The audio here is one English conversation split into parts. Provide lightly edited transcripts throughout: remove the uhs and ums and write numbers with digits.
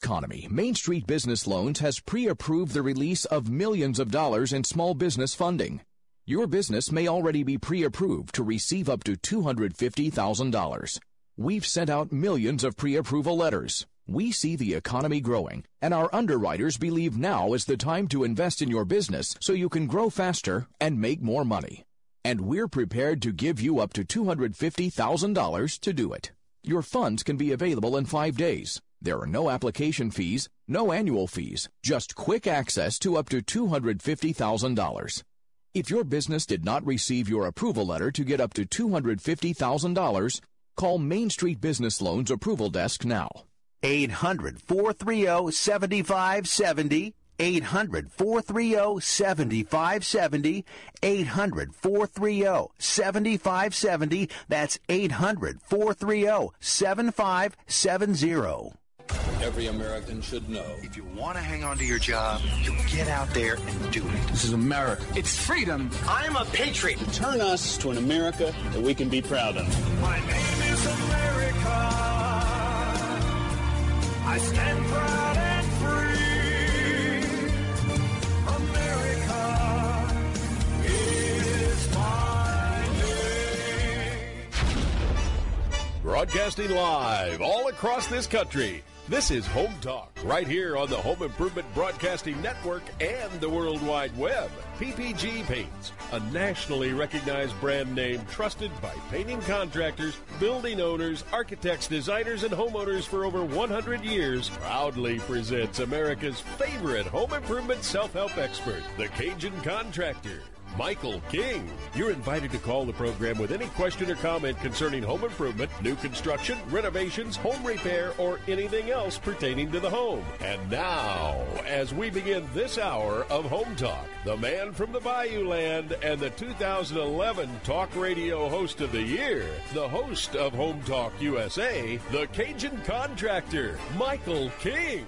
economy, Main Street Business Loans has pre-approved the release of millions of dollars in small business funding. Your business may already be pre-approved to receive up to $250,000. We've sent out millions of pre-approval letters. We see the economy growing, and our underwriters believe now is the time to invest in your business so you can grow faster and make more money. And we're prepared to give you up to $250,000 to do it. Your funds can be available in 5 days. There are no application fees, no annual fees, just quick access to up to $250,000. If your business did not receive your approval letter to get up to $250,000, call Main Street Business Loans Approval Desk now. 800-430-7570. 800-430-7570. 800-430-7570. That's 800-430-7570. Every American should know. If you want to hang on to your job, you get out there and do it. This is America. It's freedom. I'm a patriot. Turn us to an America that we can be proud of. My name is America. I stand proud and free. America is my name. Broadcasting live all across this country. This is Home Talk, right here on the Home Improvement Broadcasting Network and the World Wide Web. PPG Paints, a nationally recognized brand name trusted by painting contractors, building owners, architects, designers, and homeowners for over 100 years, proudly presents America's favorite home improvement self-help expert, the Cajun Contractor, Michael King. You're invited to call the program with any question or comment concerning home improvement, new construction, renovations, home repair, or anything else pertaining to the home. And now, as we begin this hour of Home Talk, the man from the Bayou Land and the 2011 Talk Radio Host of the Year, the host of Home Talk USA, the Cajun Contractor, Michael King.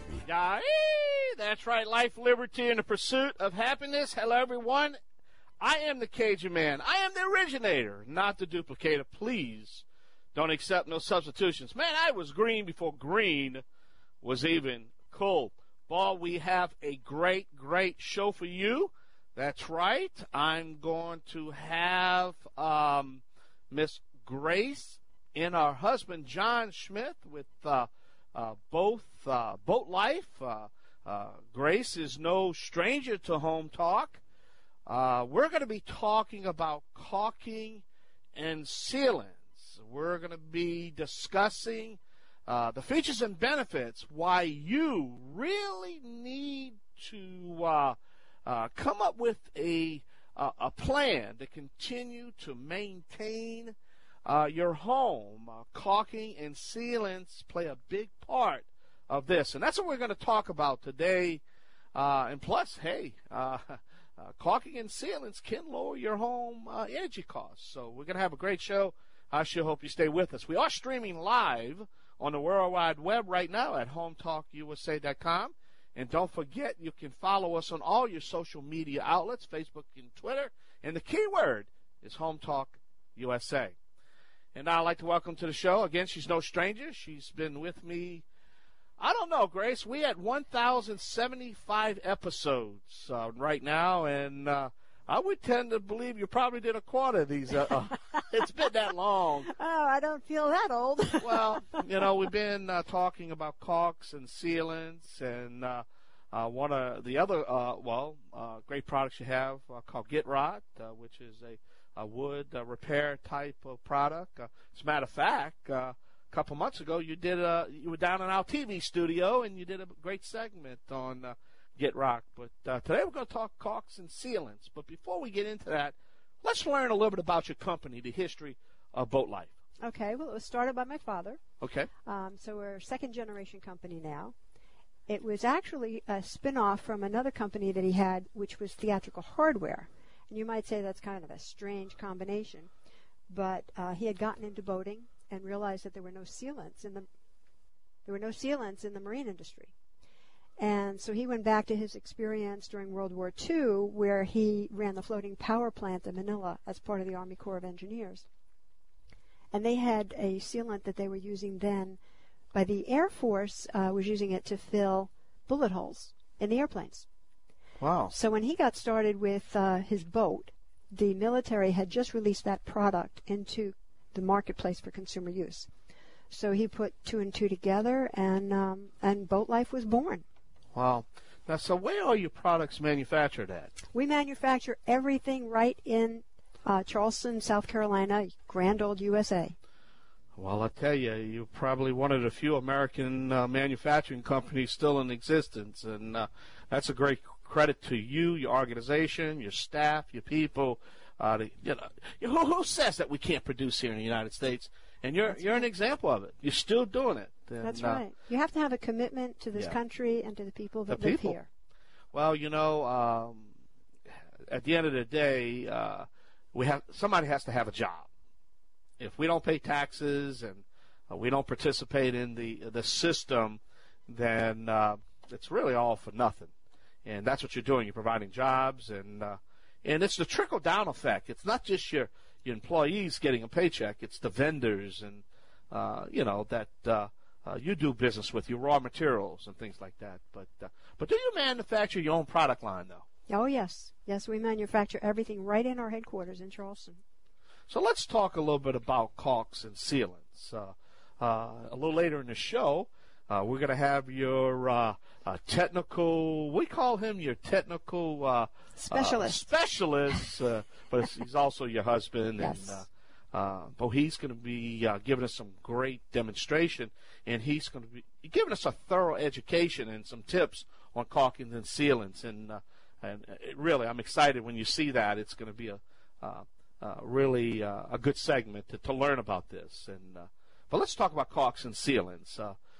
That's right, life, liberty, and the pursuit of happiness. Hello, everyone. I am the Cajun man. I am the originator, not the duplicator. Please don't accept no substitutions. Man, I was green before green was even cool. Boy, we have a great, great show for you. That's right. I'm going to have Miss Grace and our husband, John Schmidt, with both Boat Life. Grace is no stranger to Home Talk. We're going to be talking about caulking and sealants. We're going to be discussing the features and benefits, why you really need to come up with a plan to continue to maintain your home. Caulking and sealants play a big part of this, and that's what we're going to talk about today. And plus, hey, caulking and sealants can lower your home energy costs. So we're going to have a great show. I sure hope you stay with us. We are streaming live on the World Wide Web right now at HomeTalkUSA.com. And don't forget, you can follow us on all your social media outlets, Facebook and Twitter. And the keyword is Home Talk USA. And I'd like to welcome to the show, again, she's no stranger. She's been with me, I don't know, Grace. We had 1,075 episodes right now, and I would tend to believe you probably did a quarter of these. It's been that long. Oh, I don't feel that old. Well, we've been talking about caulks and sealants, and one of the other, great products you have called GetRot, which is a wood repair type of product. As a matter of fact, a couple months ago, you were down in our TV studio, and you did a great segment on GetRot. But today we're going to talk caulks and sealants. But before we get into that, let's learn a little bit about your company, the history of Boat Life. Okay, well, it was started by my father. Okay. So we're a second-generation company now. It was actually a spin-off from another company that he had, which was Theatrical Hardware. And you might say that's kind of a strange combination. But he had gotten into boating and realized that there were no sealants in the marine industry. And so he went back to his experience during World War II, where he ran the floating power plant in Manila as part of the Army Corps of Engineers. And they had a sealant that they were using then But the Air Force was using it to fill bullet holes in the airplanes. Wow. So when he got started with his boat, the military had just released that product into the marketplace for consumer use. So he put two and two together, and Boat Life was born. Wow. Now, so where are your products manufactured at? We manufacture everything right in Charleston, South Carolina, grand old USA. Well, I tell you, you're probably one of the few American manufacturing companies still in existence, and that's a great credit to you, your organization, your staff, your people. Who says that we can't produce here in the United States? And you're an example of it. You're still doing it. And, that's right. You have to have a commitment to this country and to the people that live here. Well, at the end of the day, somebody has to have a job. If we don't pay taxes and we don't participate in the system, then it's really all for nothing. And that's what you're doing. You're providing jobs, and it's the trickle-down effect. It's not just your employees getting a paycheck. It's the vendors and, that you do business with, your raw materials and things like that. But do you manufacture your own product line, though? Oh, yes. Yes, we manufacture everything right in our headquarters in Charleston. So let's talk a little bit about caulks and sealants. A little later in the show, we're going to have your technical, we call him your technical specialist, but he's also your husband. Yes. But he's going to be giving us some great demonstration, and he's going to be giving us a thorough education and some tips on caulking and sealants. And really, I'm excited when you see that. It's going to be really a good segment to learn about this. But let's talk about caulks and sealants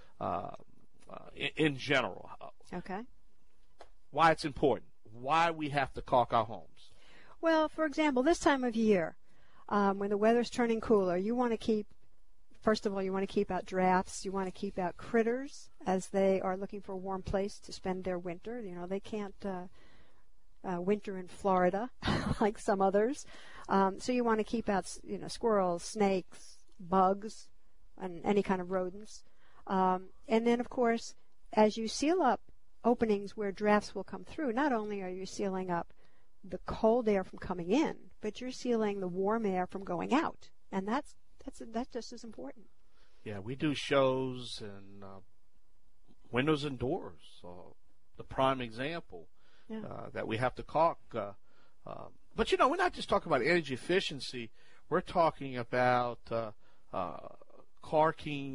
in general. Okay. Why it's important. Why we have to caulk our homes. Well, for example, this time of year, when the weather's turning cooler, you want to keep, first of all, you want to keep out drafts. You want to keep out critters as they are looking for a warm place to spend their winter. They can't winter in Florida like some others. So you want to keep out, squirrels, snakes, bugs, and any kind of rodents. And then, of course, as you seal up openings where drafts will come through, not only are you sealing up the cold air from coming in, but you're sealing the warm air from going out. And that's just as important. Yeah, we do shows and windows and doors. The prime example that we have to caulk. But, we're not just talking about energy efficiency. We're talking about caulking,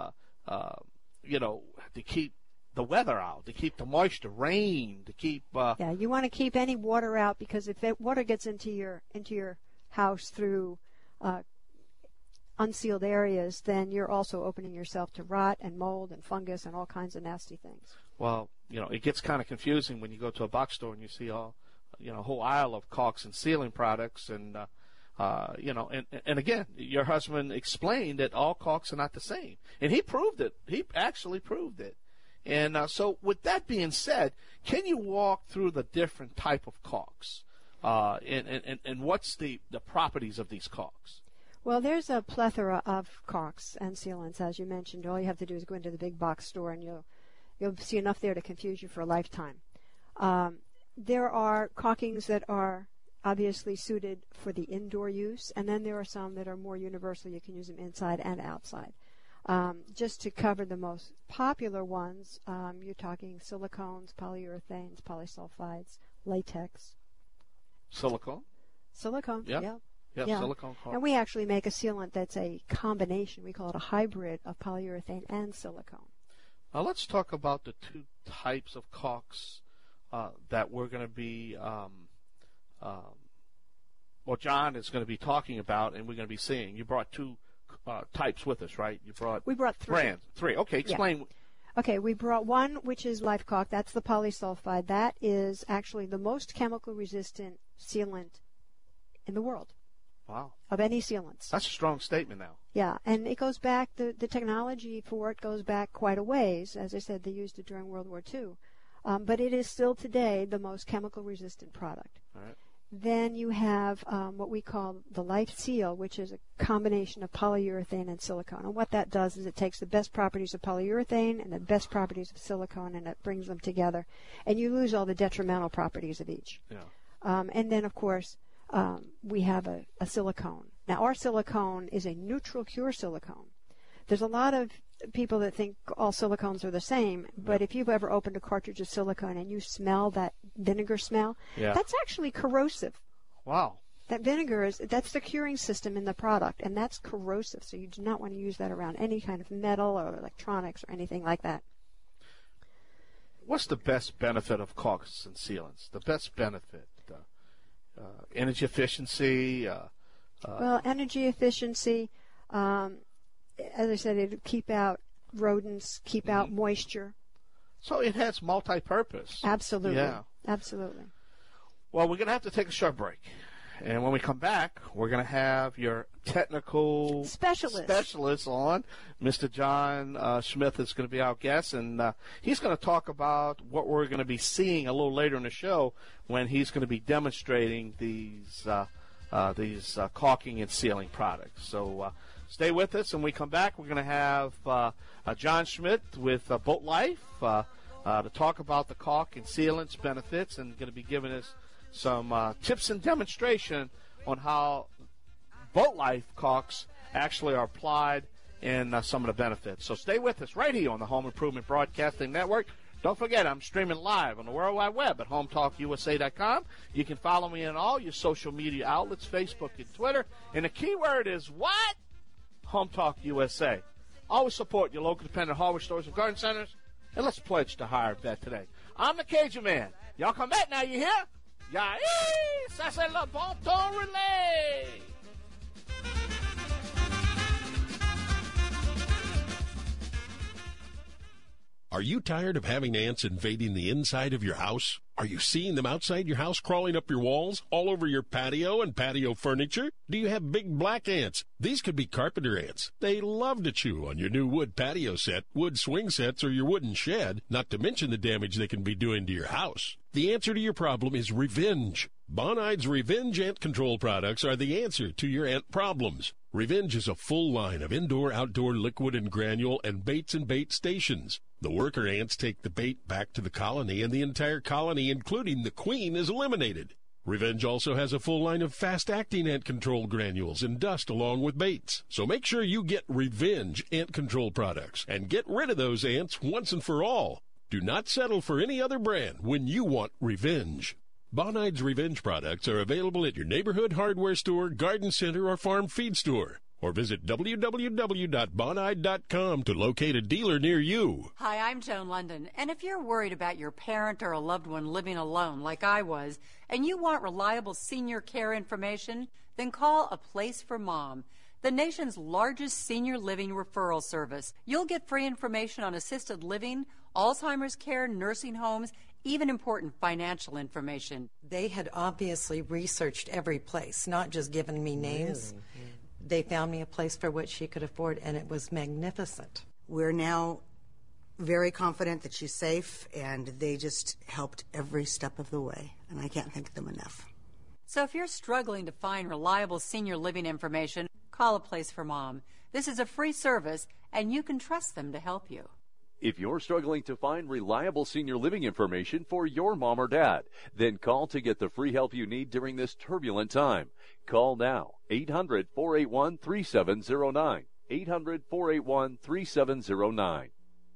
to keep the weather out, to keep the moisture, rain, to keep. You want to keep any water out, because if that water gets into your house through unsealed areas, then you're also opening yourself to rot and mold and fungus and all kinds of nasty things. Well, it gets kind of confusing when you go to a box store and you see a whole aisle of caulks and sealing products, and and again, your husband explained that all caulks are not the same, and he proved it. He actually proved it. And so, with that being said, can you walk through the different type of caulks, and what's the properties of these caulks? Well, there's a plethora of caulks and sealants, as you mentioned. All you have to do is go into the big box store, and you'll see enough there to confuse you for a lifetime. There are caulkings that are obviously suited for the indoor use, and then there are some that are more universal. You can use them inside and outside. Just to cover the most popular ones, you're talking silicones, polyurethanes, polysulfides, latex. Silicone? Silicone, yeah. Yeah, silicone caulk. And we actually make a sealant that's a combination. We call it a hybrid of polyurethane and silicone. Now let's talk about the two types of caulks that we're going to be, John is going to be talking about, and we're going to be seeing. You brought two types with us, right? We brought three. Brands. Three. Okay, explain. Yeah. Okay, we brought one, which is Life Caulk. That's the polysulfide. That is actually the most chemical resistant sealant in the world. Wow. Of any sealants. That's a strong statement now. Yeah, and it goes back, the technology for it goes back quite a ways. As I said, they used it during World War II. But it is still today the most chemical resistant product. All right. Then you have what we call the Life Seal, which is a combination of polyurethane and silicone. And what that does is it takes the best properties of polyurethane and the best properties of silicone, and it brings them together. And you lose all the detrimental properties of each. Yeah. And then, of course, we have a silicone. Now, our silicone is a neutral cure silicone. There's a lot of people that think all silicones are the same, but if you've ever opened a cartridge of silicone and you smell that vinegar smell, that's actually corrosive. Wow. That vinegar that's the curing system in the product, and that's corrosive, so you do not want to use that around any kind of metal or electronics or anything like that. What's the best benefit of caulks and sealants? The best benefit? Energy efficiency? Well, energy efficiency, as I said, it'll keep out rodents, keep out moisture. So it has multi-purpose. Absolutely. Yeah. Absolutely. Well, we're going to have to take a short break. And when we come back, we're going to have your technical specialist on. Mr. John Smith is going to be our guest, and he's going to talk about what we're going to be seeing a little later in the show when he's going to be demonstrating these caulking and sealing products. So stay with us, and when we come back, we're going to have John Schmidt with Boat Life to talk about the caulk and sealants benefits, and going to be giving us some tips and demonstration on how Boat Life caulks actually are applied in some of the benefits. So stay with us right here on the Home Improvement Broadcasting Network. Don't forget, I'm streaming live on the World Wide Web at HomeTalkUSA.com. You can follow me on all your social media outlets, Facebook and Twitter. And the keyword is what? Home Talk USA. Always support your local dependent hardware stores and garden centers. And let's pledge to hire a vet today. I'm the Cajun Man. Y'all come back now, you hear? Yeah, ça c'est le bon ton relais. Are you tired of having ants invading the inside of your house? Are you seeing them outside your house crawling up your walls, all over your patio and patio furniture? Do you have big black ants? These could be carpenter ants. They love to chew on your new wood patio set, wood swing sets, or your wooden shed, not to mention the damage they can be doing to your house. The answer to your problem is Revenge. Bonide's Revenge ant control products are the answer to your ant problems. Revenge is a full line of indoor-outdoor liquid and granule and baits and bait stations. The worker ants take the bait back to the colony, and the entire colony, including the queen, is eliminated. Revenge also has a full line of fast-acting ant control granules and dust along with baits. So make sure you get Revenge ant control products and get rid of those ants once and for all. Do not settle for any other brand when you want Revenge. Bonide's Revenge products are available at your neighborhood hardware store, garden center, or farm feed store. Or visit www.bonide.com to locate a dealer near you. Hi, I'm Joan London, and if you're worried about your parent or a loved one living alone like I was, and you want reliable senior care information, then call A Place for Mom, the nation's largest senior living referral service. You'll get free information on assisted living, Alzheimer's care, nursing homes, even important financial information. They had obviously researched every place, not just given me names. Really? They found me a place for what she could afford, and it was magnificent. We're now very confident that she's safe, and they just helped every step of the way, and I can't thank them enough. So if you're struggling to find reliable senior living information, call A Place for Mom. This is a free service, and you can trust them to help you. If you're struggling to find reliable senior living information for your mom or dad, then call to get the free help you need during this turbulent time. Call now, 800-481-3709, 800-481-3709.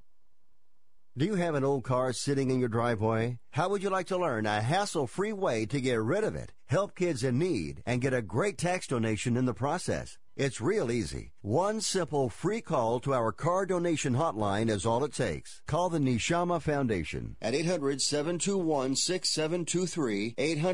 Do you have an old car sitting in your driveway? How would you like to learn a hassle-free way to get rid of it, help kids in need, and get a great tax donation in the process? It's real easy. One simple free call to our car donation hotline is all it takes. Call the Neshama Foundation at 800-721-6723,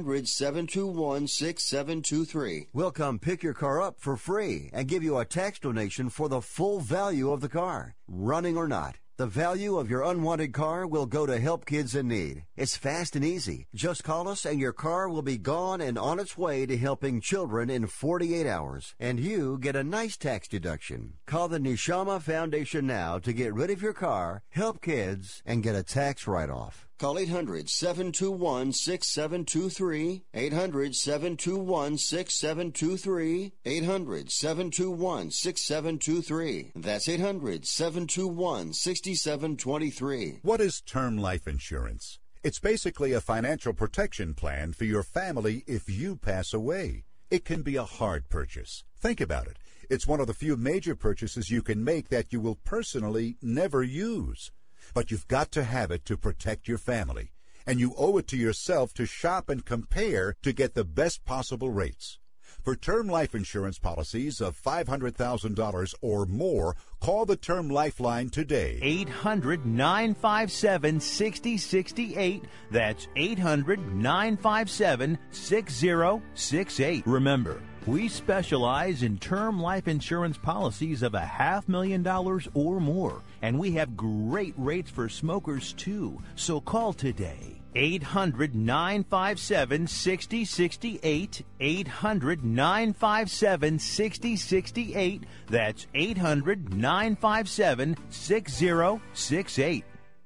800-721-6723. We'll come pick your car up for free and give you a tax donation for the full value of the car, running or not. The value of your unwanted car will go to help kids in need. It's fast and easy. Just call us and your car will be gone and on its way to helping children in 48 hours. And you get a nice tax deduction. Call the Neshama Foundation now to get rid of your car, help kids, and get a tax write-off. Call 800-721-6723, 800-721-6723, 800-721-6723. That's 800-721-6723. What is term life insurance? It's basically a financial protection plan for your family if you pass away. It can be a hard purchase. Think about it. It's one of the few major purchases you can make that you will personally never use. But you've got to have it to protect your family. And you owe it to yourself to shop and compare to get the best possible rates. For term life insurance policies of $500,000 or more, call the Term Lifeline today. 800-957-6068. That's 800-957-6068. Remember, we specialize in term life insurance policies of $500,000 or more, and we have great rates for smokers, too. So call today. 800-957-6068. 800-957-6068. That's 800-957-6068.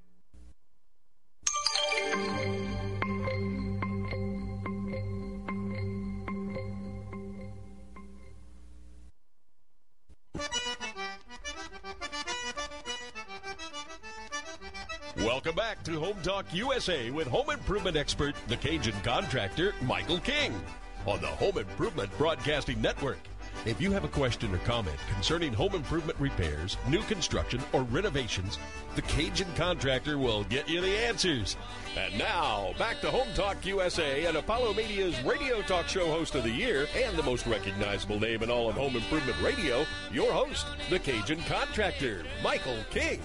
Welcome back to Home Talk USA with home improvement expert, the Cajun contractor, Michael King, on the Home Improvement Broadcasting Network. If you have a question or comment concerning home improvement repairs, new construction, or renovations, the Cajun contractor will get you the answers. And now, back to Home Talk USA and Apollo Media's radio talk show host of the year and the most recognizable name in all of home improvement radio, your host, the Cajun contractor, Michael King.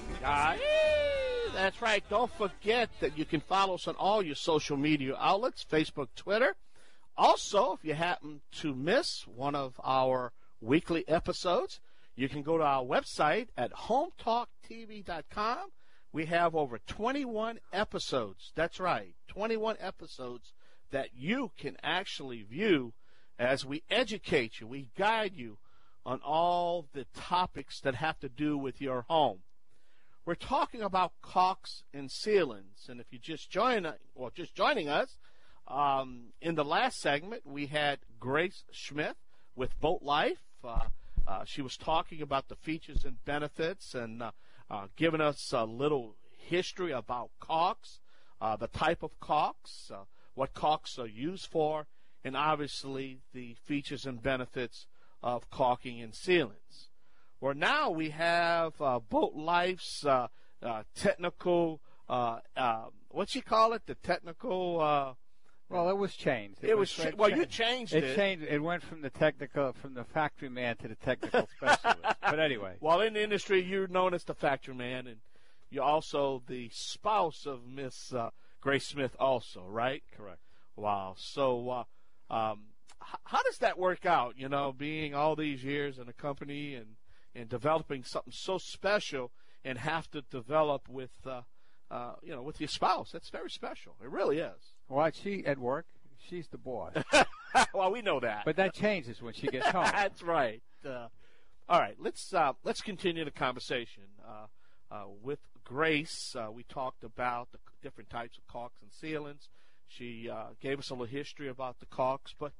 That's right. Don't forget that you can follow us on all your social media outlets, Facebook, Twitter. Also, if you happen to miss one of our weekly episodes, you can go to our website at hometalktv.com. We have over 21 episodes. That's right, 21 episodes that you can actually view as we educate you. We guide you on all the topics that have to do with your home. We're talking about caulks and sealants, and if you just joining us, in the last segment we had Grace Smith with Boat Life. She was talking about the features and benefits and giving us a little history about caulks, the type of caulks, what caulks are used for, and obviously the features and benefits of caulking and sealants. Well, now we have Boat Life's technical, what you call it, the technical... well, it was changed. You changed it. It changed. It went from the factory man to the technical specialist. But anyway. Well, in the industry, you're known as the factory man, and you're also the spouse of Miss Grace Smith also, right? Correct. Wow. So how does that work out, being all these years in a company and developing something so special and have to develop with, with your spouse? That's very special. It really is. Well, she at work, she's the boss. Well, we know that. But that changes when she gets home. That's right. All right, let's continue the conversation. With Grace, we talked about the different types of caulks and sealants. She gave us a little history about the caulks, but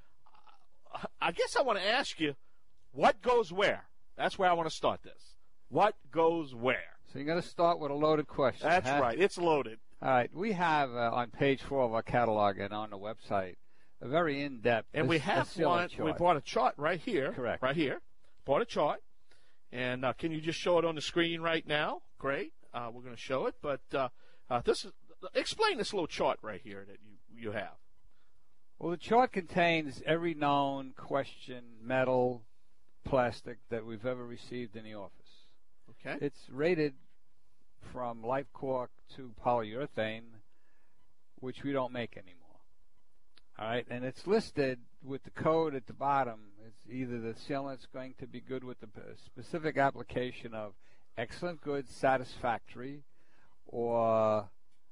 I guess I want to ask you, what goes where? That's where I want to start this. What goes where? So you're going to start with a loaded question. That's right. It's loaded. All right. We have on page 4 of our catalog and on the website a very in-depth. And we have one. Chart. We brought a chart right here. Correct. Right here. Brought a chart. And can you just show it on the screen right now? Great. We're going to show it. But explain this little chart right here that you have. Well, the chart contains every known question, metal, plastic that we've ever received in the office. Okay. It's rated from life caulk to polyurethane, which we don't make anymore. All right, and it's listed with the code at the bottom. It's either the sealant's going to be good with the specific application of excellent, good, satisfactory, or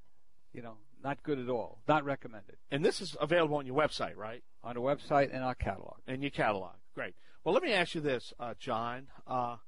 not good at all, not recommended. And this is available on your website, right? On the website and our catalog. And your catalog. Great. Well, let me ask you this, John.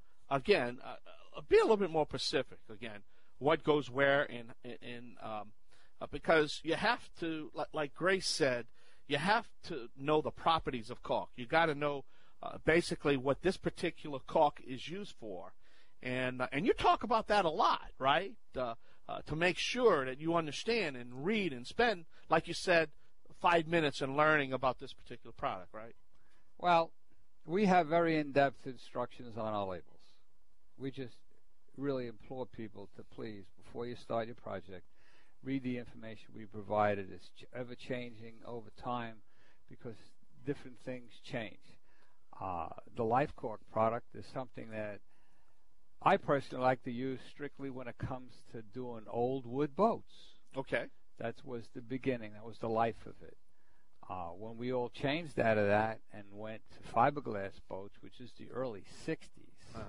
Again, be a little bit more specific. Again, what goes where, and because you have to, like Grace said, you have to know the properties of caulk. You got to know basically what this particular caulk is used for, and you talk about that a lot, right? To make sure that you understand and read and spend, like you said, 5 minutes in learning about this particular product, right? Well, we have very in-depth instructions on our labels. We just really implore people to please, before you start your project, read the information we provided. It's ever-changing over time because different things change. The Life Caulk product is something that I personally like to use strictly when it comes to doing old wood boats. Okay. That was the beginning. That was the life of it. When we all changed out of that and went to fiberglass boats, which is the early 60s,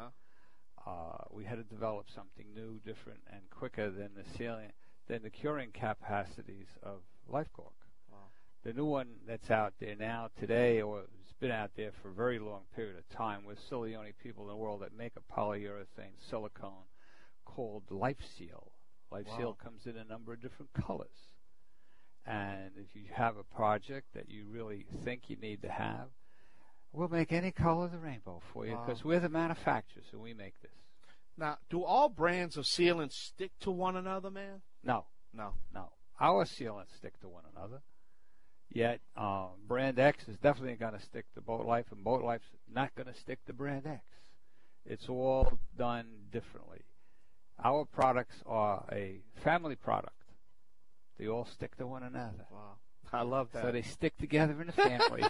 we had to develop something new, different, and quicker than the curing capacities of Life Caulk. Wow. The new one that's out there now today, or it's been out there for a very long period of time, we're still the only people in the world that make a polyurethane silicone called Life Seal. Life Seal comes in a number of different colors. And if you have a project that you really think you need to have, we'll make any color of the rainbow for you because we're the manufacturers and we make this. Now, do all brands of sealants stick to one another, man? No. Our sealants stick to one another. Yet, Brand X is definitely going to stick to Boat Life, and Boat Life's not going to stick to Brand X. It's all done differently. Our products are a family product. They all stick to one another. Wow. I love that. So they stick together in a family.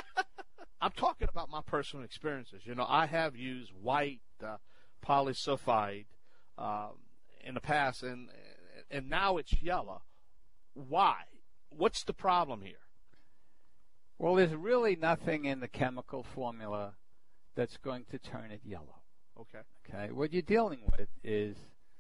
I'm talking about my personal experiences. You know, I have used white polysulfide in the past, and now it's yellow. Why? What's the problem here? Well, there's really nothing in the chemical formula that's going to turn it yellow. Okay. What you're dealing with is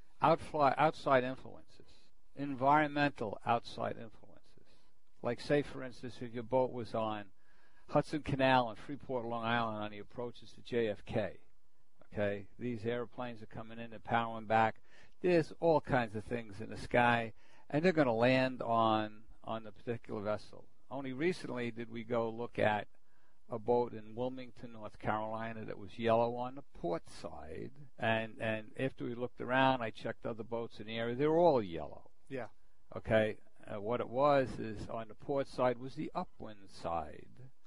outside influences, environmental outside influences. Like, say, for instance, if your boat was on Hudson Canal in Freeport, Long Island on the approaches to JFK, okay, these airplanes are coming in, they're powering back. There's all kinds of things in the sky, and they're going to land on the particular vessel. Only recently did we go look at a boat in Wilmington, North Carolina that was yellow on the port side. And after we looked around, I checked other boats in the area. They were all yellow. Yeah. Okay. What it was is on the port side was the upwind side,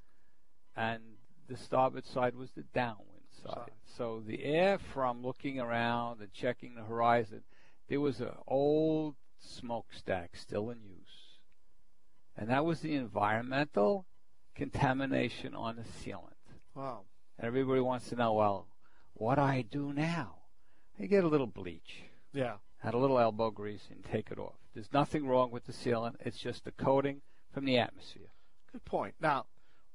and the starboard side was the downwind side. So the air from looking around and checking the horizon, there was an old smokestack still in use. And that was the environmental contamination on the sealant. Wow. And everybody wants to know, well, what do I do now? You get a little bleach. Yeah. Add a little elbow grease and take it off. There's nothing wrong with the sealant. It's just a coating from the atmosphere. Good point. Now,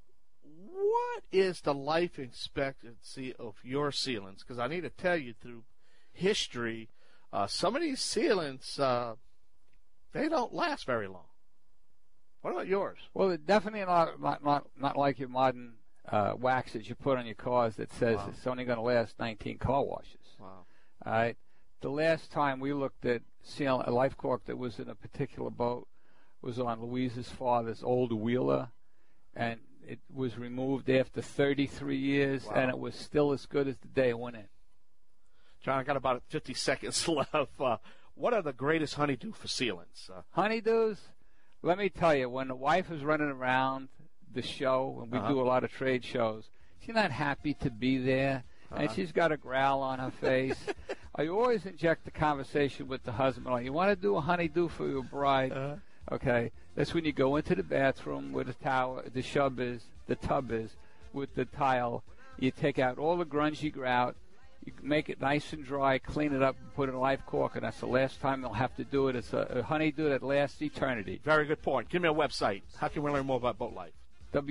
what is the life expectancy of your sealants? Because I need to tell you, through history, some of these sealants, they don't last very long. What about yours? Well, they're definitely not like your modern wax that you put on your cars that says it's only going to last 19 car washes. Wow. All right. The last time we looked at sealant, a Life Caulk that was in a particular boat was on Louise's father's old wheeler, and it was removed after 33 years, and it was still as good as the day it went in. John, I got about 50 seconds left. What are the greatest honeydew for sealants? Honeydews? Let me tell you, when the wife is running around the show, and we do a lot of trade shows, she's not happy to be there, and she's got a growl on her face. I always inject the conversation with the husband. Like, you want to do a honeydew for your bride? Okay. That's when you go into the bathroom where the tub is, with the tile. You take out all the grungy grout. You make it nice and dry, clean it up, and put it in Life Caulk, and that's the last time you'll have to do it. It's a honeydew that lasts eternity. Very good point. Give me a website. How can we learn more about Boat Life?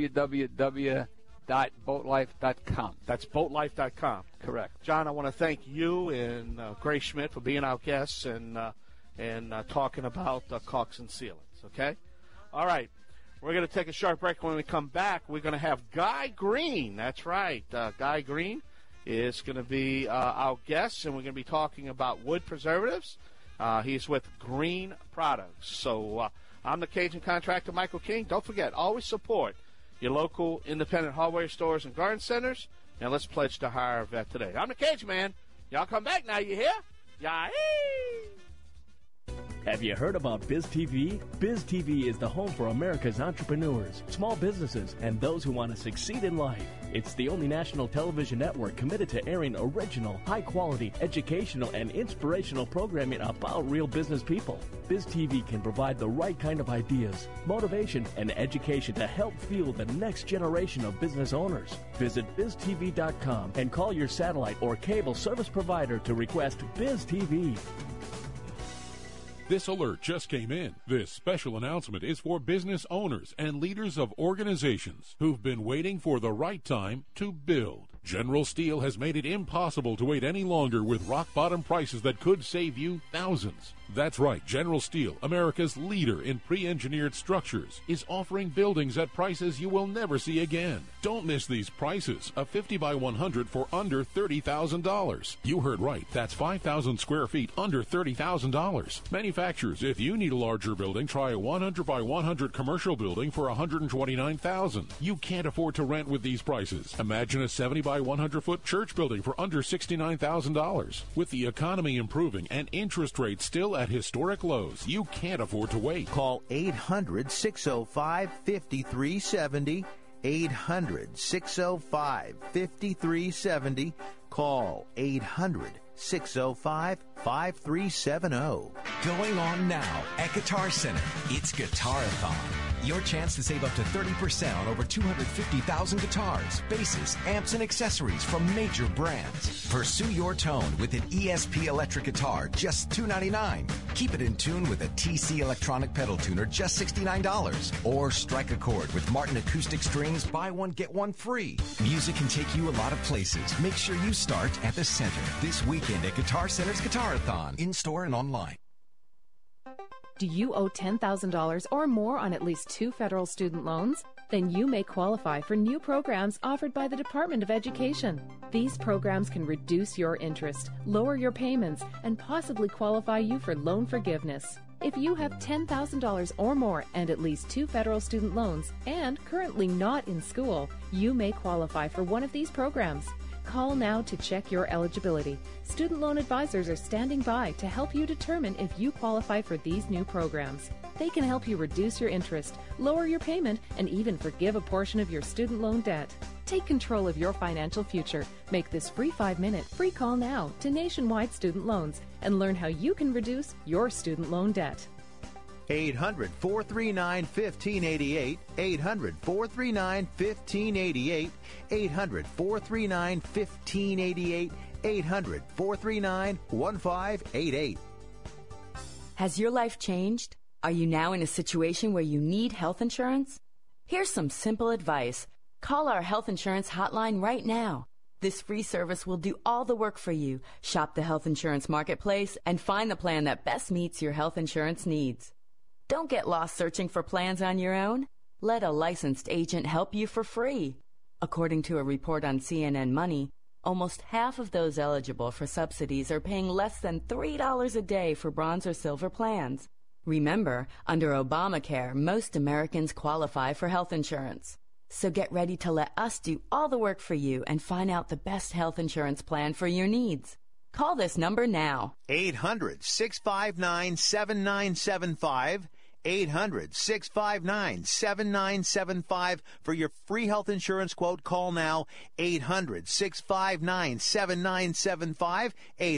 www.boatlife.com. That's boatlife.com. Correct. John, I want to thank you and Grace Schmidt for being our guests and talking about caulks and sealants, okay? All right. We're going to take a short break. When we come back, we're going to have Guy Green. That's right. Guy Green is going to be our guest, and we're going to be talking about wood preservatives. He's with Green Products. So I'm the Cajun contractor, Michael King. Don't forget, always support your local independent hardware stores and garden centers. And let's pledge to hire a vet today. I'm the Cajun Man. Y'all come back now, you hear? Yah-ee! Have you heard about BizTV? BizTV is the home for America's entrepreneurs, small businesses, and those who want to succeed in life. It's the only national television network committed to airing original, high-quality, educational, and inspirational programming about real business people. BizTV can provide the right kind of ideas, motivation, and education to help fuel the next generation of business owners. Visit BizTV.com and call your satellite or cable service provider to request BizTV. This alert just came in. This special announcement is for business owners and leaders of organizations who've been waiting for the right time to build. General Steel has made it impossible to wait any longer with rock-bottom prices that could save you thousands. That's right, General Steel, America's leader in pre-engineered structures, is offering buildings at prices you will never see again. Don't miss these prices. A 50 by 100 for under $30,000. You heard right. That's 5,000 square feet under $30,000. Manufacturers, if you need a larger building, try a 100 by 100 commercial building for $129,000. You can't afford to rent with these prices. Imagine a 70 by 100 foot church building for under $69,000. With the economy improving and interest rates still at historic lows, you can't afford to wait. Call 800-605-5370. 800-605-5370. Call 800-605-5370. Going on now at Guitar Center, it's Guitarathon. Your chance to save up to 30% on over 250,000 guitars, basses, amps, and accessories from major brands. Pursue your tone with an ESP electric guitar, just $299. Keep it in tune with a TC electronic pedal tuner, just $69. Or strike a chord with Martin acoustic strings, buy one, get one free. Music can take you a lot of places. Make sure you start at the center this weekend at Guitar Center's Guitarathon, in-store and online. Do you owe $10,000 or more on at least 2 federal student loans? Then you may qualify for new programs offered by the Department of Education. These programs can reduce your interest, lower your payments, and possibly qualify you for loan forgiveness. If you have $10,000 or more and at least 2 federal student loans and currently not in school, you may qualify for one of these programs. Call now to check your eligibility. Student loan advisors are standing by to help you determine if you qualify for these new programs. They can help you reduce your interest, lower your payment, and even forgive a portion of your student loan debt. Take control of your financial future. Make this free 5-minute free call now to Nationwide Student Loans and learn how you can reduce your student loan debt. 800-439-1588, 800-439-1588, 800-439-1588, 800-439-1588. Has your life changed? Are you now in a situation where you need health insurance? Here's some simple advice. Call our health insurance hotline right now. This free service will do all the work for you. Shop the health insurance marketplace and find the plan that best meets your health insurance needs. Don't get lost searching for plans on your own. Let a licensed agent help you for free. According to a report on CNN Money, almost half of those eligible for subsidies are paying less than $3 a day for bronze or silver plans. Remember, under Obamacare, most Americans qualify for health insurance. So get ready to let us do all the work for you and find out the best health insurance plan for your needs. Call this number now. 800-659-7975. 800-659-7975 for your free health insurance quote. Call now. 800-659-7975.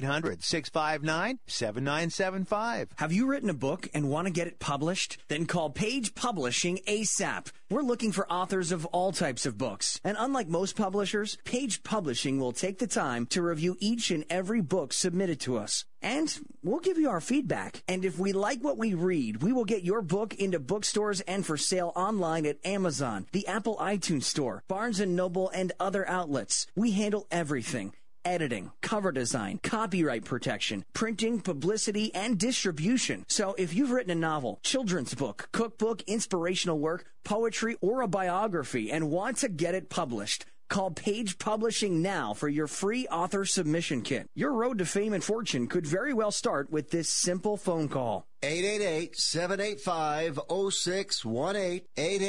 800-659-7975. Have you written a book and want to get it published? Then call Page Publishing ASAP. We're looking for authors of all types of books. And unlike most publishers, Page Publishing will take the time to review each and every book submitted to us. And we'll give you our feedback. And if we like what we read, we will get your book into bookstores and for sale online at Amazon, the Apple iTunes Store, Barnes & Noble, and other outlets. We handle everything. Editing, cover design, copyright protection, printing, publicity, and distribution. So if you've written a novel, children's book, cookbook, inspirational work, poetry, or a biography and want to get it published, Call Page Publishing now for your free author submission kit. Your road to fame and fortune could very well start with this simple phone call. 888-785-0618.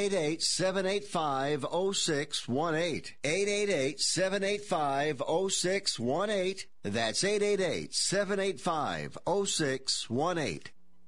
888-785-0618. 888-785-0618. That's 888-785-0618.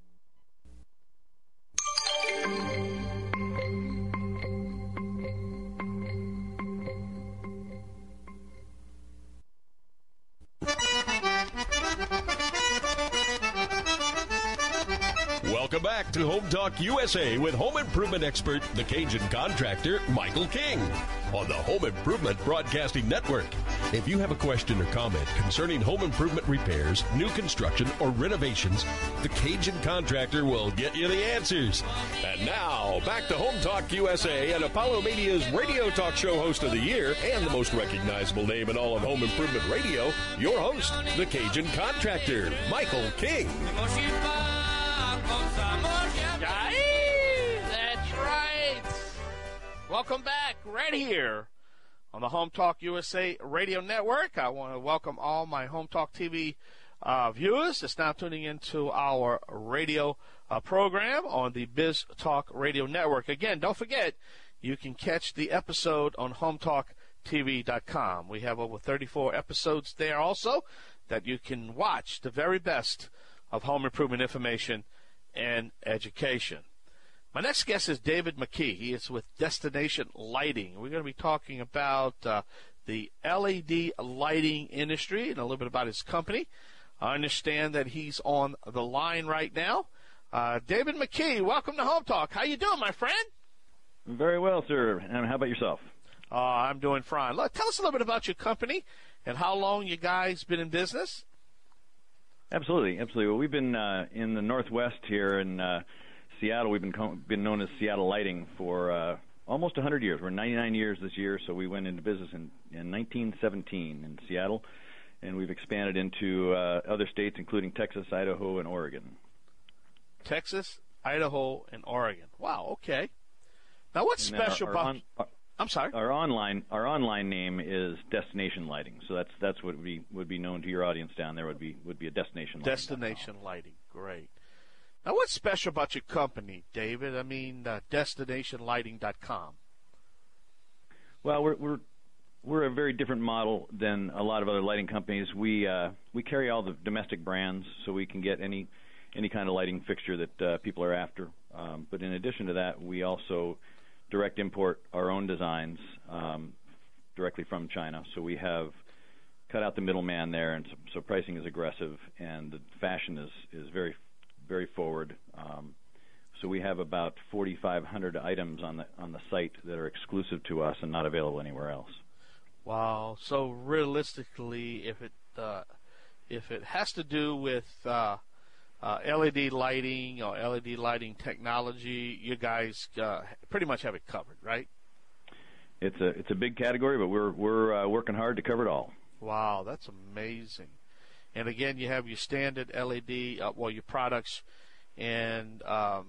Welcome back to Home Talk USA with home improvement expert, the Cajun contractor, Michael King, on the Home Improvement Broadcasting Network. If you have a question or comment concerning home improvement repairs, new construction, or renovations, the Cajun contractor will get you the answers. And now, back to Home Talk USA and Apollo Media's radio talk show host of the year and the most recognizable name in all of home improvement radio, your host, the Cajun contractor, Michael King. That's right. Welcome back right here on the Home Talk USA Radio Network. I want to welcome all my Home Talk TV viewers that's now tuning into our radio program on the Biz Talk Radio Network. Again, don't forget, you can catch the episode on HomeTalkTV.com. We have over 34 episodes there also that you can watch, the very best of home improvement information and education. My next guest is David McKee. He is with Destination Lighting. We're going to be talking about the LED lighting industry and a little bit about his company. I understand that he's on the line right now. David McKee, welcome to Home Talk. How you doing, my friend? Very well, sir. And how about yourself? I'm doing fine. Tell us a little bit about your company and how long you guys been in business. Absolutely. Well, we've been in the Northwest here in Seattle. We've been known as Seattle Lighting for almost 100 years. We're 99 years this year, so we went into business in 1917 in Seattle, and we've expanded into other states, including Texas, Idaho, and Oregon. Texas, Idaho, and Oregon. Wow, okay. Now, what's special about... I'm sorry. Our online name is Destination Lighting, so that's what would be known to your audience down there. Would be a Destination Lighting. Destination Lighting, great. Now, what's special about your company, David? I mean, DestinationLighting.com. Well, we're a very different model than a lot of other lighting companies. We carry all the domestic brands, so we can get any kind of lighting fixture that people are after. But in addition to that, we also direct import our own designs directly from China. So we have cut out the middleman there, and so pricing is aggressive, and the fashion is very, very forward. So we have about 4,500 items on the site that are exclusive to us and not available anywhere else. Wow. So realistically, if it has to do with LED lighting or LED lighting technology, you guys pretty much have it covered, right? It's a big category, but we're working hard to cover it all. Wow, that's amazing. And again, you have your standard LED, your products, and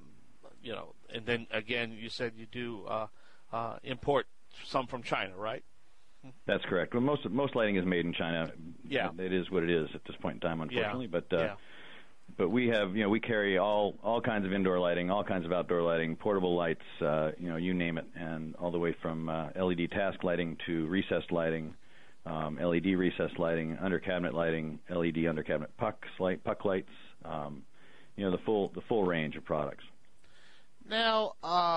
and then again, you said you do import some from China, right? That's correct. Well, most lighting is made in China. Yeah, it is what it is at this point in time, unfortunately. Yeah. But we have, we carry all kinds of indoor lighting, all kinds of outdoor lighting, portable lights, you name it, and all the way from LED task lighting to recessed lighting, LED recessed lighting, under cabinet lighting, LED under cabinet puck lights, the full range of products. Now,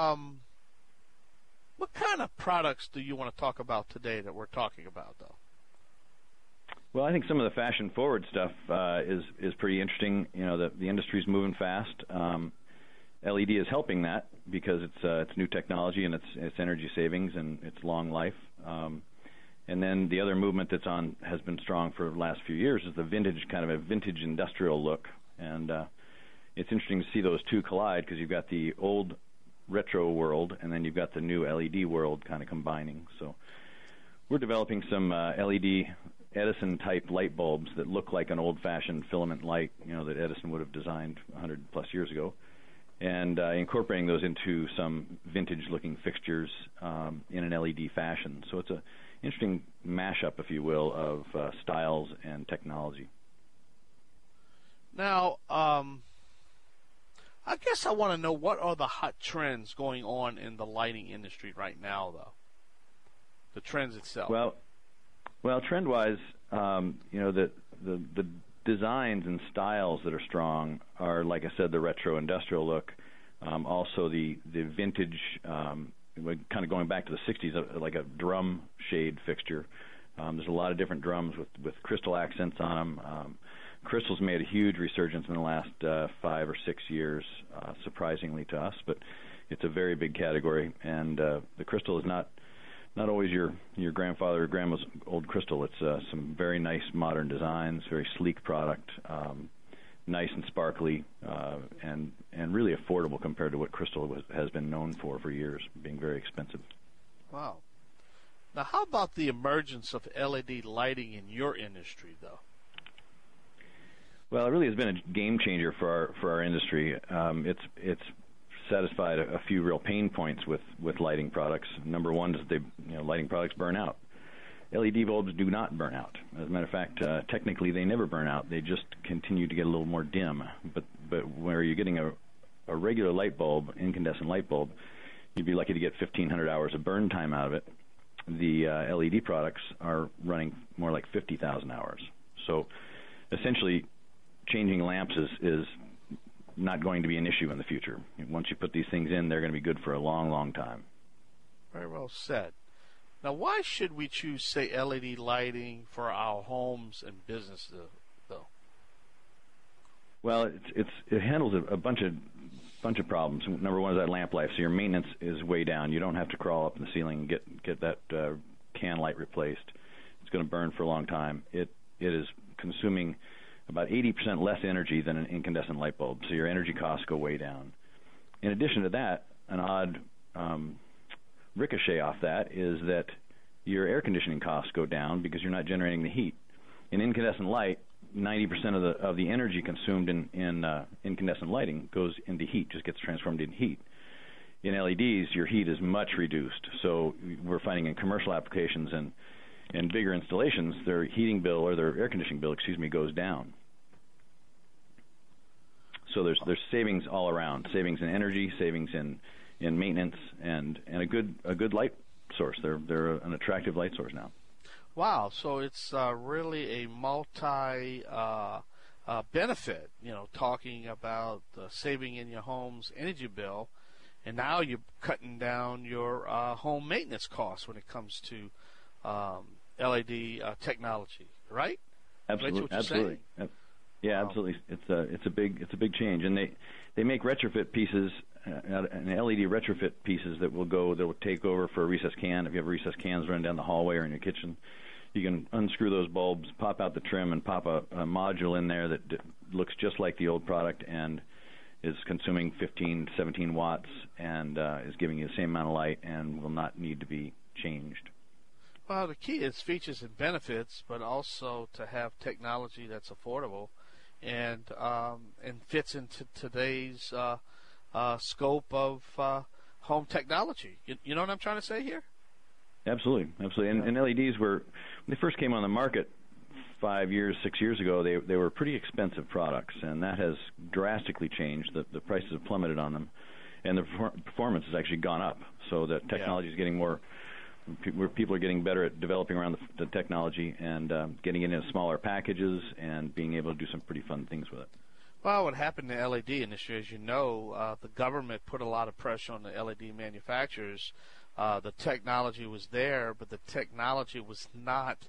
what kind of products do you want to talk about today that we're talking about, though? Well, I think some of the fashion-forward stuff is pretty interesting. The industry's moving fast. LED is helping that because it's new technology and it's energy savings and it's long life. And then the other movement has been strong for the last few years is the vintage industrial look. And it's interesting to see those two collide because you've got the old retro world and then you've got the new LED world kind of combining. So we're developing some LED Edison-type light bulbs that look like an old-fashioned filament light, that Edison would have designed 100-plus years ago. and incorporating those into some vintage-looking fixtures in an LED fashion. So it's an interesting mashup, if you will, of styles and technology. Now, I guess I want to know, what are the hot trends going on in the lighting industry right now, though? The trends itself. Well, trend-wise, the designs and styles that are strong are, like I said, the retro industrial look. Also, the vintage, kind of going back to the '60s, like a drum shade fixture. There's a lot of different drums with crystal accents on them. Crystal's made a huge resurgence in the last 5 or 6 years, surprisingly to us, but it's a very big category. And the crystal is not always your grandfather or grandma's old crystal. It's some very nice modern designs, very sleek product, nice and sparkly, and really affordable compared to what crystal has been known for years, being very expensive. Wow. Now, how about the emergence of LED lighting in your industry, though? Well, it really has been a game changer for our industry. It's satisfied a few real pain points with lighting products. Number one is that lighting products burn out. LED bulbs do not burn out. As a matter of fact, technically they never burn out. They just continue to get a little more dim. But where you're getting a regular light bulb, incandescent light bulb, you'd be lucky to get 1,500 hours of burn time out of it. The LED products are running more like 50,000 hours. So essentially, changing lamps is not going to be an issue in the future. Once you put these things in, they're going to be good for a long, long time. Very well said. Now, why should we choose, say, LED lighting for our homes and businesses, though? Well, it handles a bunch of problems. Number one is that lamp life. So your maintenance is way down. You don't have to crawl up in the ceiling and get that can light replaced. It's going to burn for a long time. It is consuming about 80% less energy than an incandescent light bulb, so your energy costs go way down. In addition to that, an odd ricochet off that is that your air conditioning costs go down because you're not generating the heat. In incandescent light, 90% of the energy consumed in incandescent lighting goes into heat, just gets transformed into heat. In LEDs, your heat is much reduced, so we're finding in commercial applications and bigger installations, their heating bill or their air conditioning bill, goes down. So there's savings all around, savings in energy, savings in maintenance, and a good light source. They're an attractive light source now. Wow, so it's really a multi benefit. Talking about saving in your home's energy bill, and now you're cutting down your home maintenance costs when it comes to LED technology, right? Absolutely. Yeah, absolutely. It's a big change, and they make retrofit pieces, an LED retrofit pieces that will take over for a recessed can. If you have recessed cans running down the hallway or in your kitchen, you can unscrew those bulbs, pop out the trim, and pop a module in there that looks just like the old product and is consuming 15, 17 watts and is giving you the same amount of light and will not need to be changed. Well, the key is features and benefits, but also to have technology that's affordable and fits into today's scope of home technology. You know what I'm trying to say here? Absolutely. And LEDs when they first came on the market 5 years, 6 years ago, they were pretty expensive products, and that has drastically changed. The prices have plummeted on them, and the performance has actually gone up. So the technology is getting more. People are getting better at developing around the technology and getting it into smaller packages and being able to do some pretty fun things with it. Well, what happened in the LED industry, as you know, the government put a lot of pressure on the LED manufacturers. The technology was there, but the technology was not,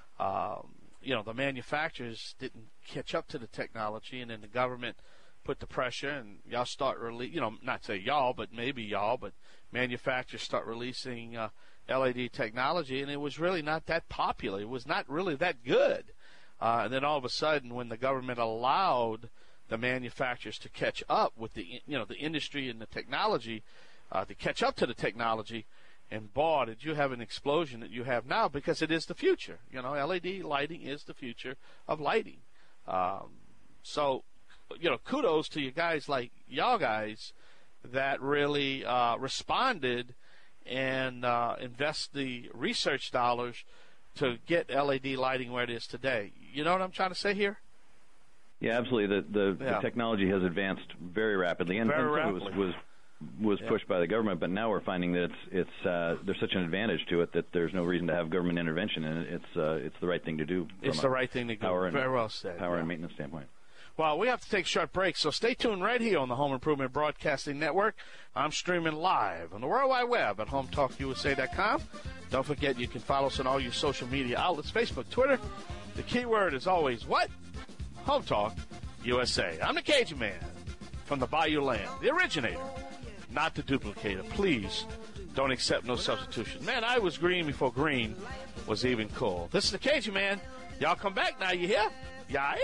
the manufacturers didn't catch up to the technology, and then the government put the pressure, and y'all start not say y'all, but maybe y'all, but manufacturers start releasing LED technology, and it was really not that popular. It was not really that good. And then all of a sudden, when the government allowed the manufacturers to catch up with the industry and the technology, to catch up to the technology, and boy, did you have an explosion that you have now, because it is the future. LED lighting is the future of lighting. So kudos to you guys like y'all guys that really responded and invest the research dollars to get LED lighting where it is today. You know what I'm trying to say here? Yeah, absolutely. The technology has advanced very rapidly, and some of it was pushed by the government. But now we're finding that it's there's such an advantage to it that there's no reason to have government intervention in it. It's the right thing to do. It's the right thing to do. Very well said. Power and maintenance standpoint. Well, we have to take a short break, so stay tuned right here on the Home Improvement Broadcasting Network. I'm streaming live on the World Wide Web at HomeTalkUSA.com. Don't forget you can follow us on all your social media outlets, Facebook, Twitter. The keyword is always what? Home Talk USA. I'm the Cajun Man from the Bayou Land, the originator, not the duplicator. Please don't accept no substitution. Man, I was green before green was even cool. This is the Cajun Man. Y'all come back now, you hear? Yeah.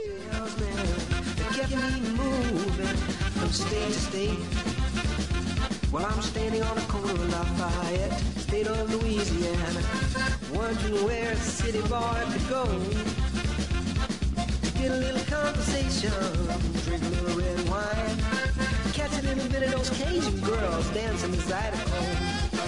Kept me moving from state to state. While I'm standing on the corner of Lafayette, state of Louisiana, wondering where a city boy could go to get a little conversation, drink a little red wine, catch a little bit of those Cajun girls dancing beside a home.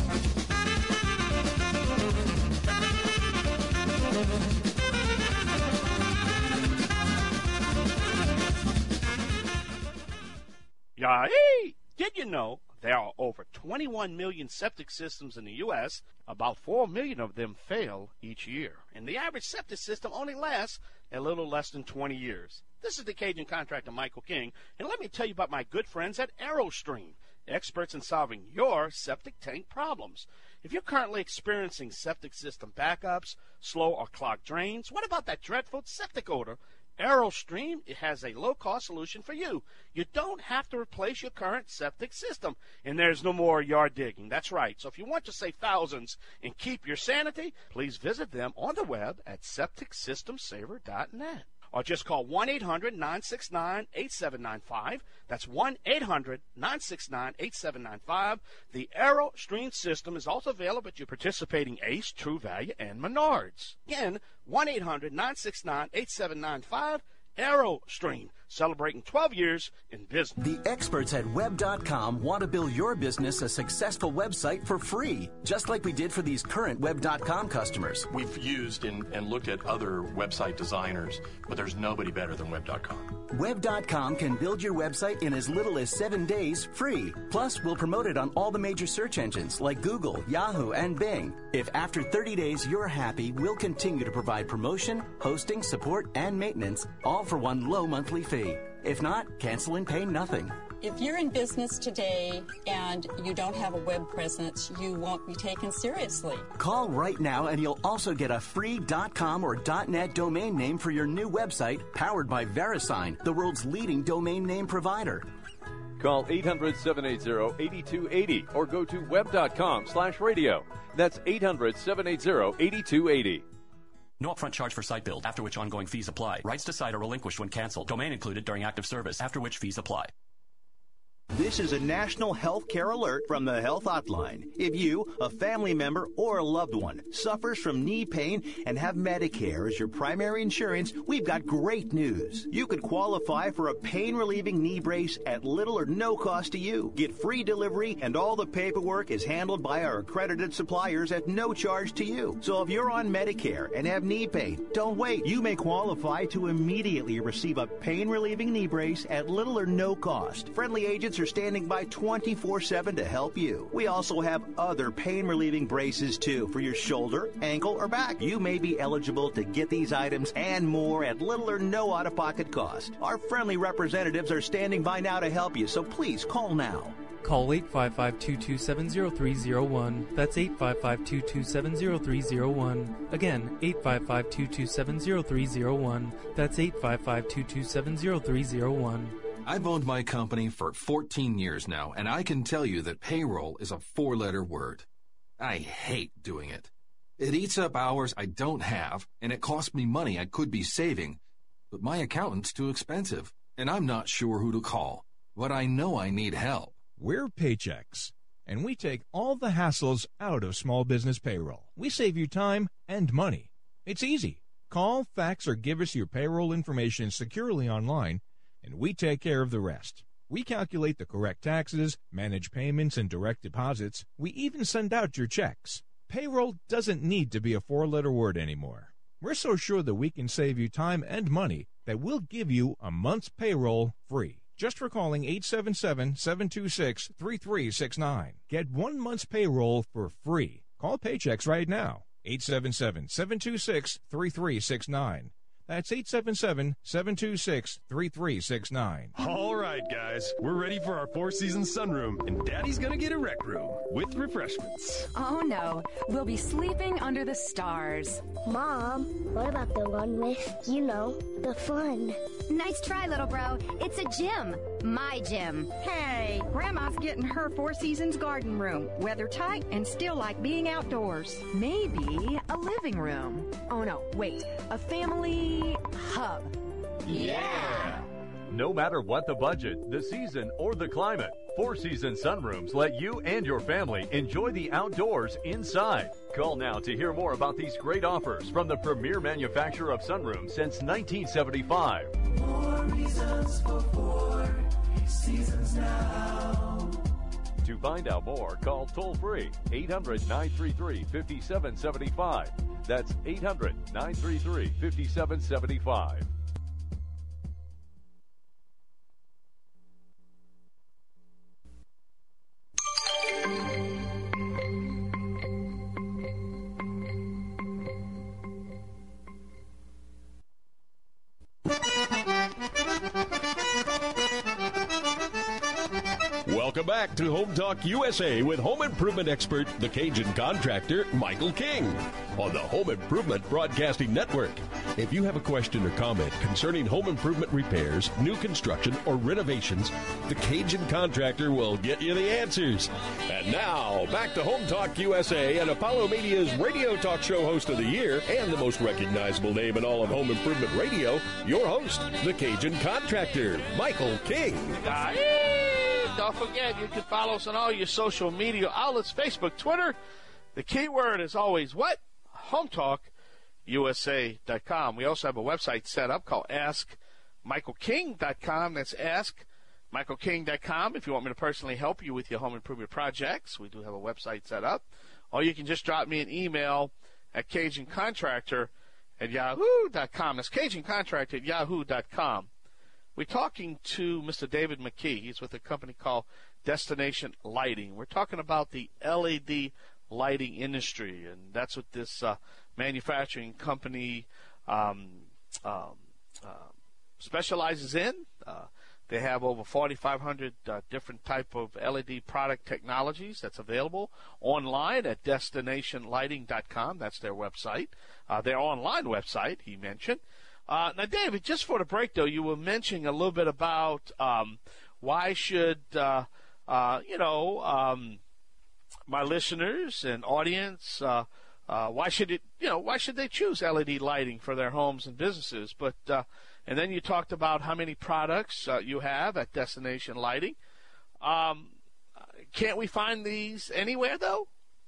Hey, did you know there are over 21 million septic systems in the U.S.? About 4 million of them fail each year, and the average septic system only lasts a little less than 20 years. This is the Cajun contractor Michael King, and let me tell you about my good friends at AeroStream, experts in solving your septic tank problems. If you're currently experiencing septic system backups, slow or clogged drains, what about that dreadful septic odor? AeroStream has a low-cost solution for you. You don't have to replace your current septic system, and there's no more yard digging. That's right. So if you want to save thousands and keep your sanity, please visit them on the web at septicsystemsaver.net. Or just call 1-800-969-8795. That's 1-800-969-8795. The AeroStream system is also available at your participating Ace, True Value, and Menards. Again, 1-800-969-8795. AeroStream, celebrating 12 years in business. The experts at Web.com want to build your business a successful website for free, just like we did for these current Web.com customers. We've used and looked at other website designers, but there's nobody better than Web.com. Web.com can build your website in as little as 7 days free. Plus, we'll promote it on all the major search engines like Google, Yahoo, and Bing. If after 30 days you're happy, we'll continue to provide promotion, hosting, support, and maintenance, all for one low monthly fee. If not, cancel and pay nothing. If you're in business today and you don't have a web presence, you won't be taken seriously. Call right now and you'll also get a free .com or .net domain name for your new website, powered by VeriSign, the world's leading domain name provider. Call 800-780-8280 or go to web.com/radio. That's 800-780-8280. No upfront charge for site build, after which ongoing fees apply. Rights to site are relinquished when canceled. Domain included during active service, after which fees apply. This is a national health care alert from the Health Hotline. If you, a family member, or a loved one suffers from knee pain and have Medicare as your primary insurance, we've got great news. You could qualify for a pain-relieving knee brace at little or no cost to you. Get free delivery, and all the paperwork is handled by our accredited suppliers at no charge to you. So if you're on Medicare and have knee pain, don't wait. You may qualify to immediately receive a pain-relieving knee brace at little or no cost. Friendly agents are standing by 24/7 to help you. We also have other pain-relieving braces, too, for your shoulder, ankle, or back. You may be eligible to get these items and more at little or no out-of-pocket cost. Our friendly representatives are standing by now to help you, so please call now. Call 855-227-0301. That's 855-227-0301. Again, 855-227-0301. That's 855-227-0301. I've owned my company for 14 years now, and I can tell you that payroll is a 4-letter word. I hate doing it. It eats up hours I don't have, and it costs me money I could be saving. But my accountant's too expensive, and I'm not sure who to call. But I know I need help. We're Paychex, and we take all the hassles out of small business payroll. We save you time and money. It's easy. Call, fax, or give us your payroll information securely online. and we take care of the rest. We calculate the correct taxes, manage payments and direct deposits. We even send out your checks. Payroll doesn't need to be a four-letter word anymore. We're so sure that we can save you time and money that we'll give you a month's payroll free. Just for calling 877-726-3369. Get 1 month's payroll for free. Call Paychex right now. 877-726-3369. That's 877-726-3369. All right, guys. We're ready for our Four Seasons sunroom, and Daddy's gonna get a rec room with refreshments. Oh, no. We'll be sleeping under the stars. Mom, what about the one with, the fun? Nice try, little bro. It's a gym. My gym. Hey, Grandma's getting her Four Seasons garden room. Weather tight and still like being outdoors. Maybe a living room. Oh, no, wait. A family hub. Yeah! No matter what the budget, the season, or the climate, Four Seasons sunrooms let you and your family enjoy the outdoors inside. Call now to hear more about these great offers from the premier manufacturer of sunrooms since 1975. More reasons for Four Seasons now. To find out more, call toll-free 800-933-5775. That's 800-933-5775. Welcome back to Home Talk USA with home improvement expert, the Cajun contractor, Michael King, on the Home Improvement Broadcasting Network. If you have a question or comment concerning home improvement repairs, new construction, or renovations, the Cajun contractor will get you the answers. And now, back to Home Talk USA and Apollo Media's radio talk show host of the year and the most recognizable name in all of home improvement radio, your host, the Cajun contractor, Michael King. Don't forget, you can follow us on all your social media outlets, Facebook, Twitter. The keyword is always what? HomeTalkUSA.com. We also have a website set up called AskMichaelKing.com. That's AskMichaelKing.com. If you want me to personally help you with your home improvement projects, we do have a website set up. Or you can just drop me an email at CajunContractor@Yahoo.com. That's CajunContractor@Yahoo.com. We're talking to Mr. David McKee. He's with a company called Destination Lighting. We're talking about the LED lighting industry, and that's what this manufacturing company specializes in. They have over 4,500 different type of LED product technologies that's available online at destinationlighting.com. That's their website, their online website, he mentioned. Now, David, just for the break, though, you were mentioning a little bit about why should, my listeners and audience, why should they choose LED lighting for their homes and businesses? But and then you talked about how many products you have at Destination Lighting. Can't we find these anywhere, though?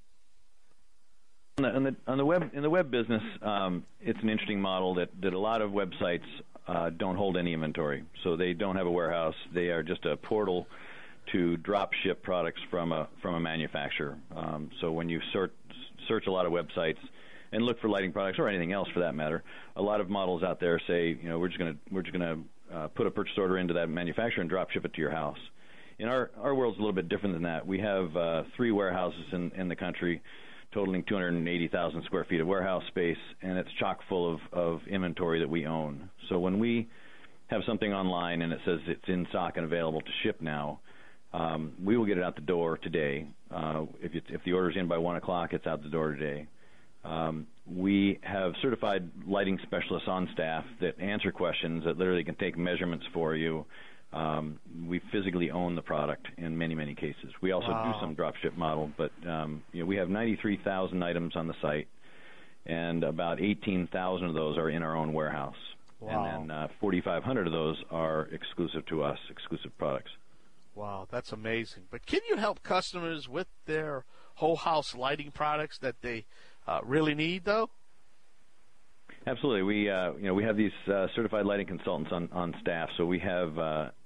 On the web business, it's an interesting model that a lot of websites don't hold any inventory, so they don't have a warehouse. They are just a portal to drop ship products from a manufacturer. So when you search a lot of websites and look for lighting products or anything else for that matter, a lot of models out there say, we're just gonna put a purchase order into that manufacturer and drop ship it to your house. In our world's a little bit different than that. We have 3 warehouses in the country, totaling 280,000 square feet of warehouse space, and it's chock full of inventory that we own. So when we have something online and it says it's in stock and available to ship now, we will get it out the door today. If the order's in by 1 o'clock, it's out the door today. We have certified lighting specialists on staff that answer questions, that literally can take measurements for you. We physically own the product in many, many cases. We also do some drop ship model, but we have 93,000 items on the site, and about 18,000 of those are in our own warehouse. Wow. And then 4,500 of those are exclusive to us, exclusive products. Wow, that's amazing. But can you help customers with their whole house lighting products that they really need, though? Absolutely. We have these certified lighting consultants on staff. So we have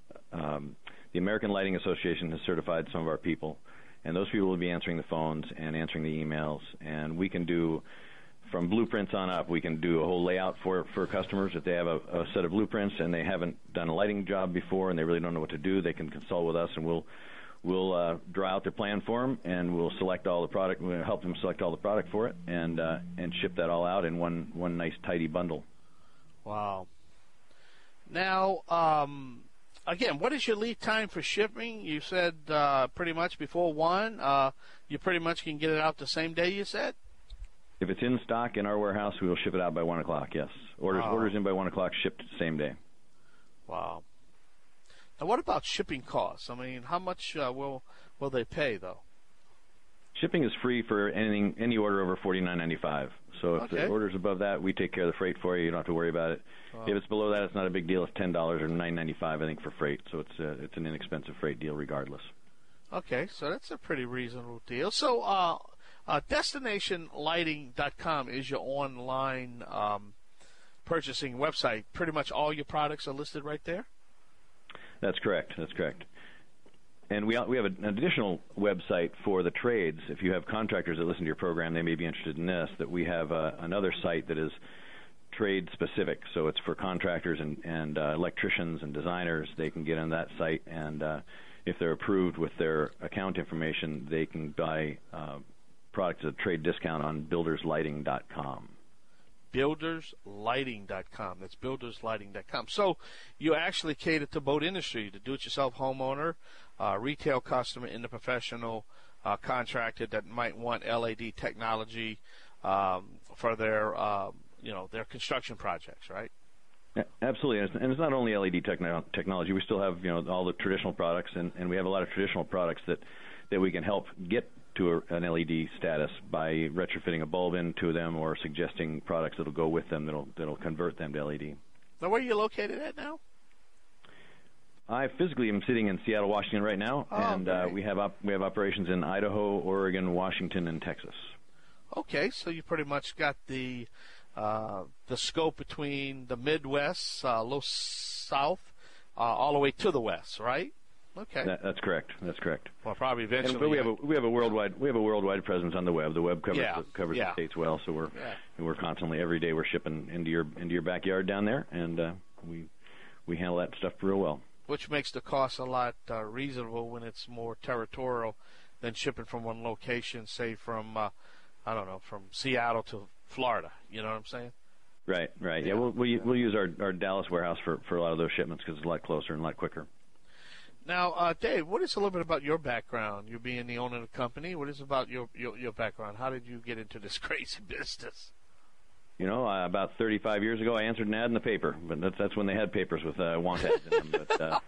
the American Lighting Association has certified some of our people, and those people will be answering the phones and answering the emails. And we can do, from blueprints on up, we can do a whole layout for customers. If they have a set of blueprints and they haven't done a lighting job before and they really don't know what to do, they can consult with us, and we'll draw out their plan for them, and we'll select all the product. We'll help them select all the product for it, and ship that all out in one nice tidy bundle. Wow. Now, again, what is your lead time for shipping? You said pretty much before 1. You pretty much can get it out the same day, you said? If it's in stock in our warehouse, we will ship it out by 1 o'clock, yes. Orders in by 1 o'clock, shipped the same day. Wow. Now, what about shipping costs? I mean, how much will they pay, though? Shipping is free for any order over $49.95. So if the order's above that, we take care of the freight for you. You don't have to worry about it. Wow. If it's below that, it's not a big deal. It's $10 or $9.95, I think, for freight. So it's an inexpensive freight deal regardless. Okay, so that's a pretty reasonable deal. So DestinationLighting.com is your online purchasing website. Pretty much all your products are listed right there? That's correct. And we have an additional website for the trades. If you have contractors that listen to your program, they may be interested in this, that we have another site that is trade specific. So it's for contractors and electricians and designers. They can get on that site, and if they're approved with their account information, they can buy products at a trade discount on builderslighting.com. Builderslighting.com. That's builderslighting.com. So you actually cater to boat industry, the do-it-yourself homeowner, retail customer, and the professional contractor that might want LED technology for their construction projects, right? Yeah, absolutely, and it's not only LED technology. We still have all the traditional products, and we have a lot of traditional products that we can help get to an LED status by retrofitting a bulb into them or suggesting products that'll go with them that'll convert them to LED. Now, where are you located at now? I physically am sitting in Seattle, Washington right now, and we have operations in Idaho, Oregon, Washington, and Texas. Okay, so you pretty much got the scope between the Midwest, low South, all the way to the West, right? Okay, that's correct. Well, probably eventually. But we have a worldwide presence on the web. The web covers the states well, so we're constantly every day we're shipping into your backyard down there, and we handle that stuff real well. Which makes the cost a lot reasonable when it's more territorial than shipping from one location, say from from Seattle to Florida. You know what I'm saying? Right. Yeah, we'll use our Dallas warehouse for a lot of those shipments because it's a lot closer and a lot quicker. Now, Dave, what is a little bit about your background? You being the owner of the company, what is about your background? How did you get into this crazy business? About 35 years ago, I answered an ad in the paper, but that's when they had papers with want ads in them. But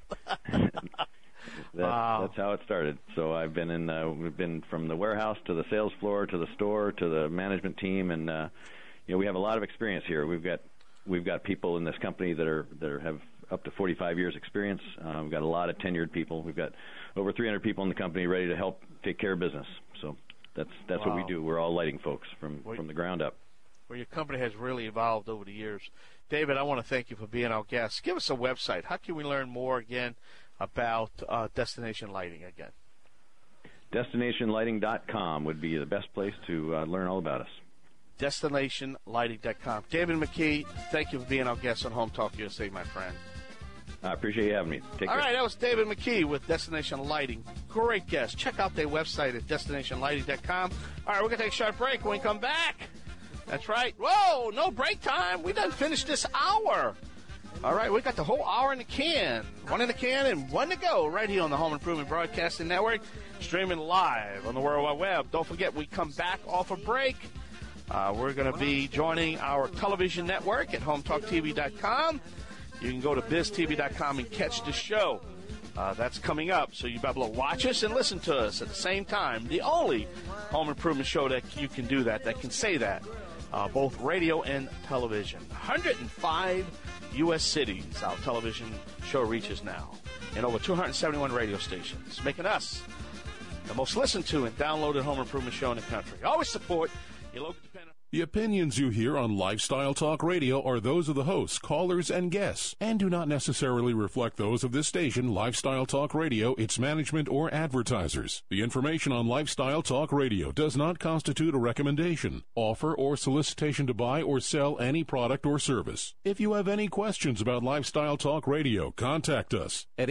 that's how it started. So I've been we've been from the warehouse to the sales floor to the store to the management team, and we have a lot of experience here. We've got people in this company that have up to 45 years experience. We've got a lot of tenured people. We've got over 300 people in the company ready to help take care of business. So that's what we do. We're all lighting folks from the ground up. Well, your company has really evolved over the years. David, I want to thank you for being our guest. Give us a website. How can we learn more again about Destination Lighting again? DestinationLighting.com would be the best place to learn all about us. DestinationLighting.com. David McKee, thank you for being our guest on Home Talk USA, my friend. I appreciate you having me. Take care. All right, that was David McKee with Destination Lighting. Great guest. Check out their website at DestinationLighting.com. All right, we're going to take a short break. When we come back, that's right. Whoa, no break time. We done finished this hour. All right, we got the whole hour in the can. One in the can and one to go right here on the Home Improvement Broadcasting Network, streaming live on the World Wide Web. Don't forget, we come back off a break. We're going to be joining our television network at HomeTalkTV.com. You can go to BizTV.com and catch the show. That's coming up, so you'll be able to watch us and listen to us at the same time. The only home improvement show that you can do that can say that, both radio and television. 105 U.S. cities our television show reaches now, and over 271 radio stations, making us the most listened to and downloaded home improvement show in the country. Always support your local dependent. The opinions you hear on Lifestyle Talk Radio are those of the hosts, callers, and guests, and do not necessarily reflect those of this station, Lifestyle Talk Radio, its management, or advertisers. The information on Lifestyle Talk Radio does not constitute a recommendation, offer, or solicitation to buy or sell any product or service. If you have any questions about Lifestyle Talk Radio, contact us at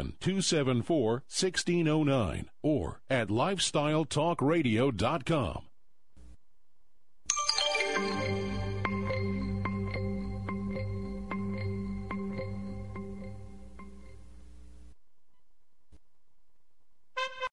817-274-1609 or at lifestyletalkradio.com.